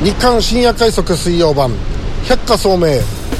日刊深夜快速水曜版百花聡明。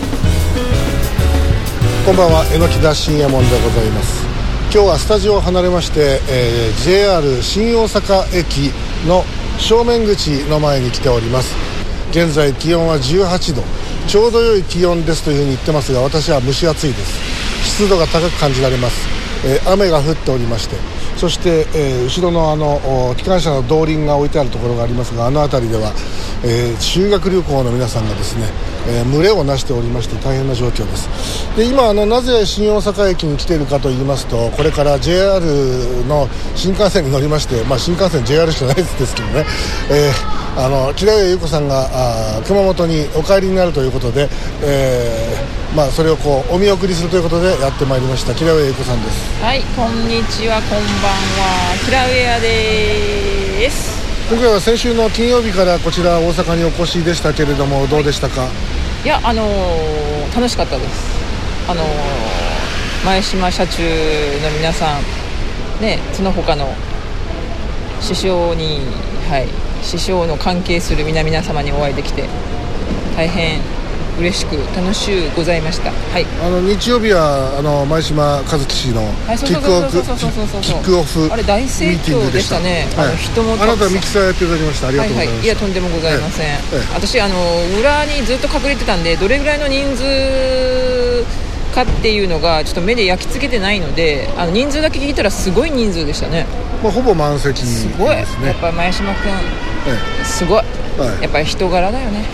こんばんは、榎田深夜門でございます。今日はスタジオを離れまして、JR 新大阪駅の正面口の前に来ております。現在気温は18度、ちょうど良い気温ですというふうに言ってますが、私は蒸し暑いです。湿度が高く感じられます。雨が降っておりまして、そして、後ろの機関車の動輪が置いてあるところがありますが、あの辺りでは、修学旅行の皆さんがですね、群れをなしておりまして大変な状況です。で、今なぜ新大阪駅に来ているかと言いますと、これから JR の新幹線に乗りまして、新幹線 JR しかないですけどね、木田上優子さんが熊本にお帰りになるということで、それをお見送りするということでやってまいりました。木田上優子さんです。 はい、こんにちは、こんばんは、木田上です。 今回は先週の金曜日からこちら大阪にお越しでしたけれども、どうでしたか？ いや、楽しかったです。前島車中の皆さんね、その他の師匠に、師匠の関係する皆様にお会いできて大変嬉しく楽しゅうございました。はい、 日曜日は前島和樹氏のキックオフあれ大盛況でしたね。人もあなたミキサーやっていただきました。ありがとうございました。 いや、とんでもございません。私裏にずっと隠れてたんで、どれぐらいの人数かっていうのがちょっと目で焼き付けてないので、人数だけ聞いたらすごい人数でしたね。 ほぼ満席ですね。 すごい、やっぱり前島君、すごい、やっぱり人柄だよね。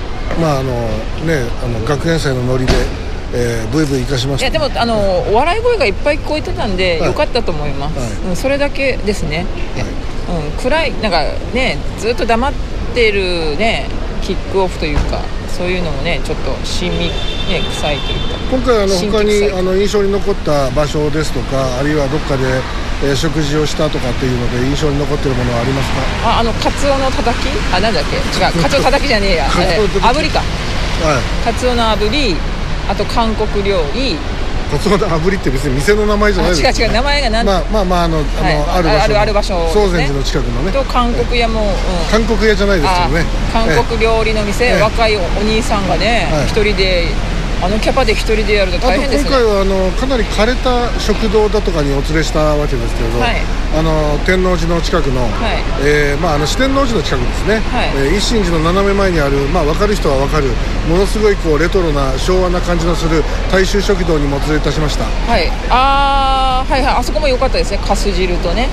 学園祭のノリで、ブイブイ生かしました。 いや、でもお笑い声がいっぱい聞こえてたんで、よかったと思います。それだけですね。暗い、なんかね、ずっと黙ってるね、キックオフというか、そういうのもね、ちょっと臭いというか。 今回他に印象に残った場所ですとか、あるいはどっかで、食事をしたとかっていうので印象に残っているものはありますか？ カツオのたたき、なんだっけ、違う、カツオたたきじゃねえや、炙りか、カツオの炙り、あと韓国料理。 カツオの炙りって別に店の名前じゃないです。 違う、名前が何、 ある場所、総禅寺の近くのね、 と韓国屋も、 韓国屋じゃないですけどね、 韓国料理の店、若いお兄さんがね、一人でキャパで一人でやると大変ですね。 あと今回はかなり枯れた食堂だとかにお連れしたわけですけれど、天王寺の近くの、四天王寺の近くですね、一心寺の斜め前にある、分かる人は分かる、ものすごいレトロな昭和な感じのする大衆食堂にもお連れいたしました。あそこも良かったですね。かす汁とね、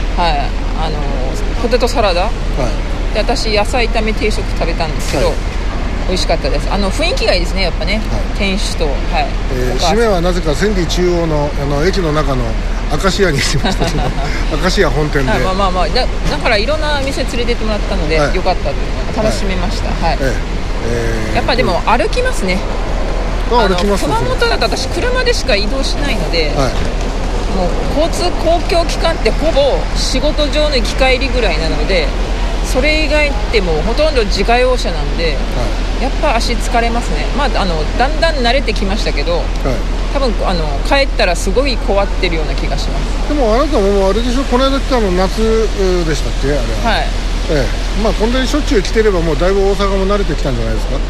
ポテトサラダ、で、私野菜炒め定食食べたんですけど、美味しかったです。雰囲気がいいですね、やっぱね、店主と、 締めはなぜか千里中央の駅の中の明石屋にしましたけど明石屋本店で、 だからいろんな店連れてってもらったので、よかったというのが楽しめました。やっぱでも歩きますね。 歩きます。 熊本だと私車でしか移動しないので、もう交通公共機関ってほぼ仕事上の行き帰りぐらいなので、それ以外ってもうほとんど自家用車なんで、やっぱ足疲れますね。だんだん慣れてきましたけど、多分帰ったらすごい怖ってるような気がします。 でもあなたもあれでしょ、この間来たの夏でしたっけ、あれは。こんなにしょっちゅう来てればもうだいぶ大阪も慣れてきたんじゃないですか。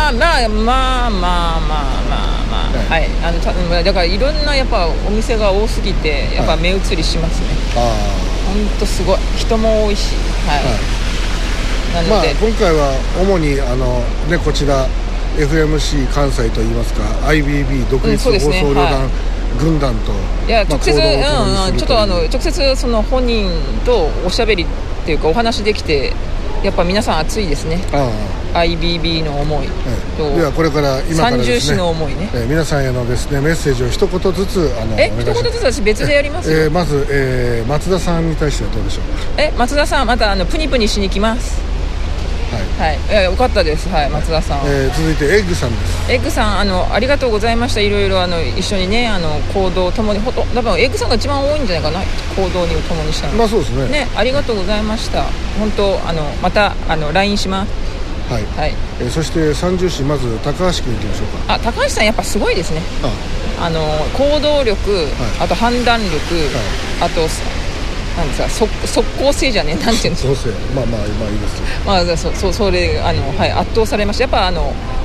だからいろんなやっぱお店が多すぎて、やっぱ目移りしますね。ほんとすごい、人も多いし、なので、 今回は主にこちら FMC 関西といいますか IBB 独立放送旅団軍団と、 直接、直接その本人とおしゃべりっていうかお話できて、やっぱ皆さん熱いですね。IBB の思いと、 ではこれから今からですね、 三重市の思いね、 皆さんへのですねメッセージを一言ずつお願いします。 一言ずつ私別でやりますよ。 まず、松田さんに対してはどうでしょうか。 松田さん、またプニプニしに来ます。よかったです。松田さん。 続いてエッグさんです。 エッグさん、ありがとうございました。いろいろ一緒にね、行動を共に、多分エッグさんが一番多いんじゃないかな、行動に共にしたの。 そうですね。 ありがとうございました。本当またLINE します。 そして三重市、まず高橋君いきましょうか。 高橋さんやっぱすごいですね。行動力、あと判断力、あとなんですか、即効性じゃねなんていうんですか、 そうまあいいですよ。 それはい、圧倒されました。やっぱ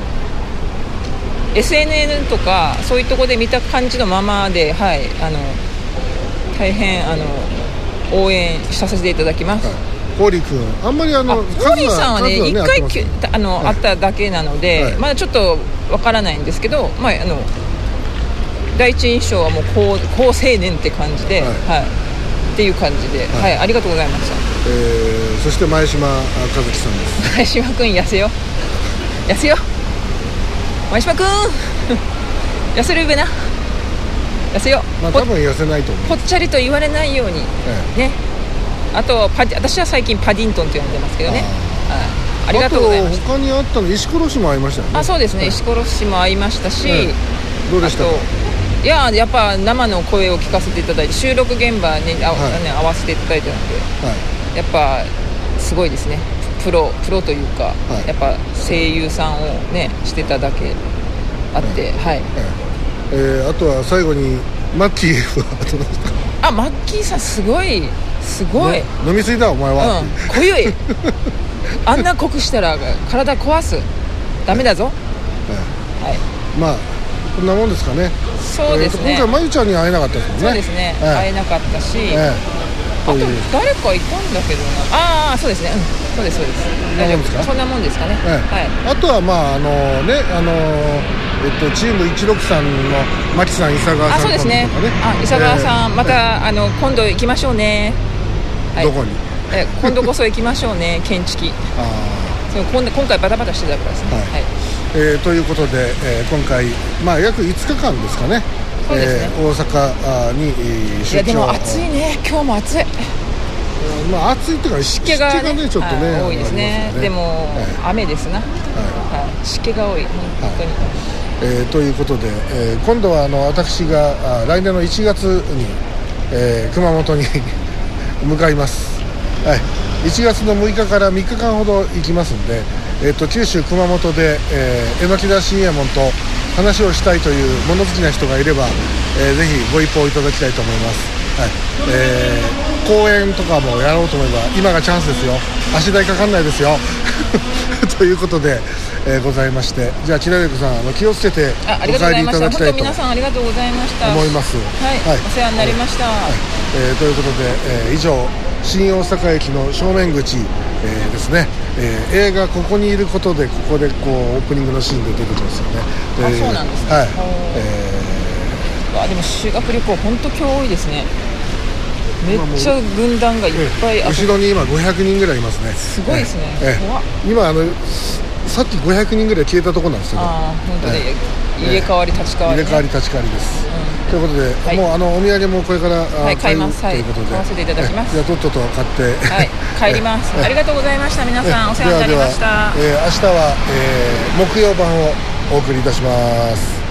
CNN とかそういうところで見た感じのままで、はい、大変応援させていただきます。 ホーリー君、あんまりホーリーさんはね1回会っただけなので、まだちょっとわからないんですけど、第一印象はもう好青年って感じで、っていう感じで、ありがとうございました。 そして前島和樹さんです。 前島君痩せよ前島君痩せるべな、痩せよ。 多分痩せないと思う。 ぽっちゃりと言われないように、ね。あと私は最近パディントンと呼んでますけどね。ありがとうございました。 他にあったの石ころしも会いましたよね。 そうですね、石ころしも会いましたし、 どうでしたか？ いややっぱ生の声を聞かせていただいて、収録現場に合わせていただいてたので、やっぱすごいですね。プロというか、やっぱ声優さんをねしてただけあって、 あとは最後にマッキーはどうでしたか？ マッキーさんすごい、ね、 飲みすぎだお前は、 濃ゆいあんな濃くしたら体壊す、ダメだぞ。 こんなもんですかね。 そうですね。 今回まゆちゃんに会えなかったですもんね。 そうですね、会えなかったし、あと誰かいたんだけどな。そうですね、そうです大丈夫ですか？そんなもんですかね。 あとはチーム163の牧さん、伊佐川さん、 そうですね。伊佐川さん、また今度行きましょうね。 どこに？ 今度こそ行きましょうね。建築。今回バタバタしてたからですね。 ということで、今回約5日間ですかね。 そうですね。 大阪に出張。 でも暑いね。今日も暑い。 暑いっていうか湿気がねちょっとね多いですね。でも雨ですな。湿気が多い本当に。 ということで、今度は私が来年の1月に、熊本に向かいます。1月の6日から3日間ほど行きますんで、九州熊本で榎田信右衛門と話をしたいという物好きな人がいれば、ぜひご一報いただきたいと思います。公演とかもやろうと思えば今がチャンスですよ。足代かかんないですよということで、ございまして、じゃあ千奈子さん気をつけてお帰りいただきたいと本当皆さんありがとうございました思います。 お世話になりました。 ということで、以上新大阪駅の正面口、ですね、映画ここにいることでここでオープニングのシーンで出てきますよね。 そうなんですね。でも修学旅行本当今日多いですね。めっちゃ軍団がいっぱい後ろに今500人ぐらいいますね。 すごいですね。怖っ。 今さっき500人ぐらい消えたところなんですけど、 本当で入れ替わり立ち替わりです。 ということで、もうお土産もこれから買います。ということで買わせていただきます。 じゃあとっとと買って帰ります。ありがとうございました。皆さんお世話になりました。 明日は木曜版をお送りいたします。